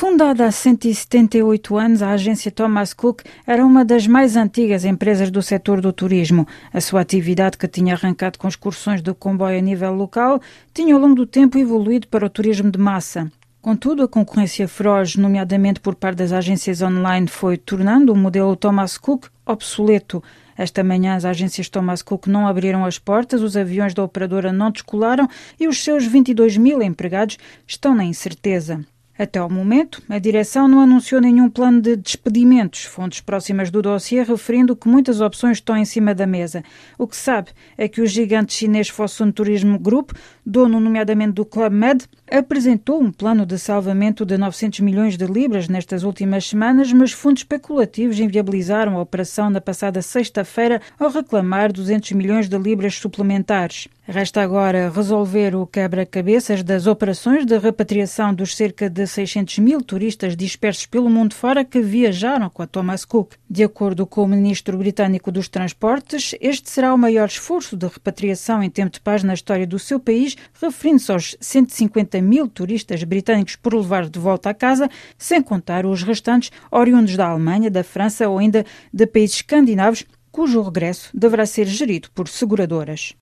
Fundada há 178 anos, a agência Thomas Cook era uma das mais antigas empresas do setor do turismo. A sua atividade, que tinha arrancado com excursões de comboio a nível local, tinha ao longo do tempo evoluído para o turismo de massa. Contudo, a concorrência feroz, nomeadamente por parte das agências online, foi tornando o modelo Thomas Cook obsoleto. Esta manhã as agências Thomas Cook não abriram as portas, os aviões da operadora não descolaram e os seus 22 mil empregados estão na incerteza. Até ao momento, a direção não anunciou nenhum plano de despedimentos, fontes próximas do dossiê referindo que muitas opções estão em cima da mesa. O que se sabe é que o gigante chinês Fosun Tourism Group, dono nomeadamente do Club Med, apresentou um plano de salvamento de 900 milhões de libras nestas últimas semanas, mas fundos especulativos inviabilizaram a operação na passada sexta-feira ao reclamar 200 milhões de libras suplementares. Resta agora resolver o quebra-cabeças das operações de repatriação dos cerca de 600 mil turistas dispersos pelo mundo fora que viajaram com a Thomas Cook. De acordo com o ministro britânico dos Transportes, este será o maior esforço de repatriação em tempo de paz na história do seu país, referindo-se aos 150 mil turistas britânicos por levar de volta a casa, sem contar os restantes oriundos da Alemanha, da França ou ainda de países escandinavos, cujo regresso deverá ser gerido por seguradoras.